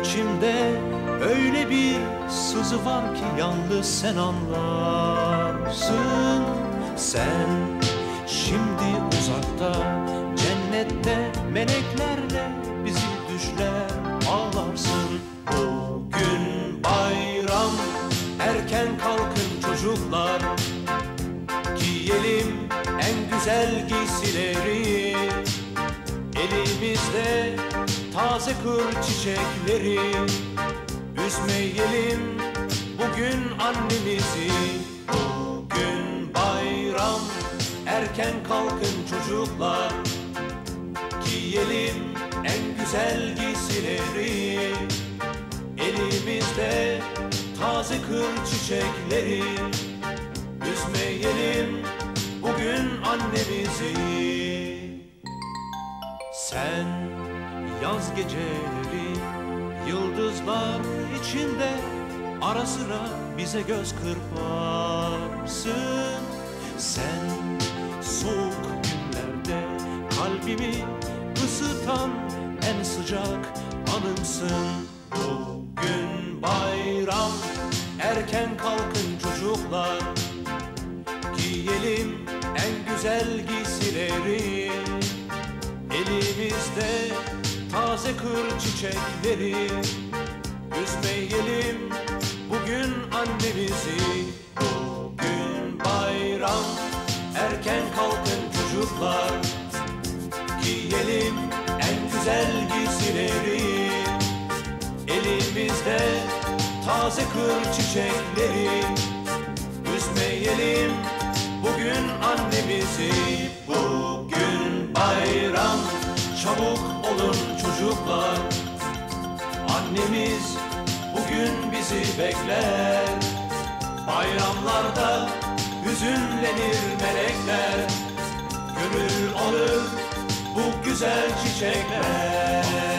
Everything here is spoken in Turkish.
İçimde öyle bir sızı var ki yalnız sen anlarsın. Sen şimdi uzakta, cennette meleklerle bizi düşler ağlarsın. Bugün bayram, erken kalkın çocuklar, giyelim en güzel giysileri. Elimizde taze kır çiçekleri, üzmeyelim bugün annemizi. Bugün bayram, erken kalkın çocuklar, giyelim en güzel giysileri. Elimizde taze kır çiçekleri, üzmeyelim bugün annemizi. Sen yaz geceleri yıldızlar içinde ara sıra bize göz kırparsın. Sen soğuk günlerde kalbimi ısıtan en sıcak anımsın. Bugün bayram, erken kalkın çocuklar, giyelim en güzel giysileri. Elimizde taze kır çiçekleri, üzmeyelim bugün annemizi. Bugün bayram, erken kalkın çocuklar, giyelim en güzel giysileri. Elimizde taze kır çiçekleri, üzmeyelim bugün annemizi. Bugün bayram, çabuk olun çocuklar, annemiz bugün bizi bekler. Bayramlarda hüzünlenir melekler, gönül alır bu güzel çiçekler.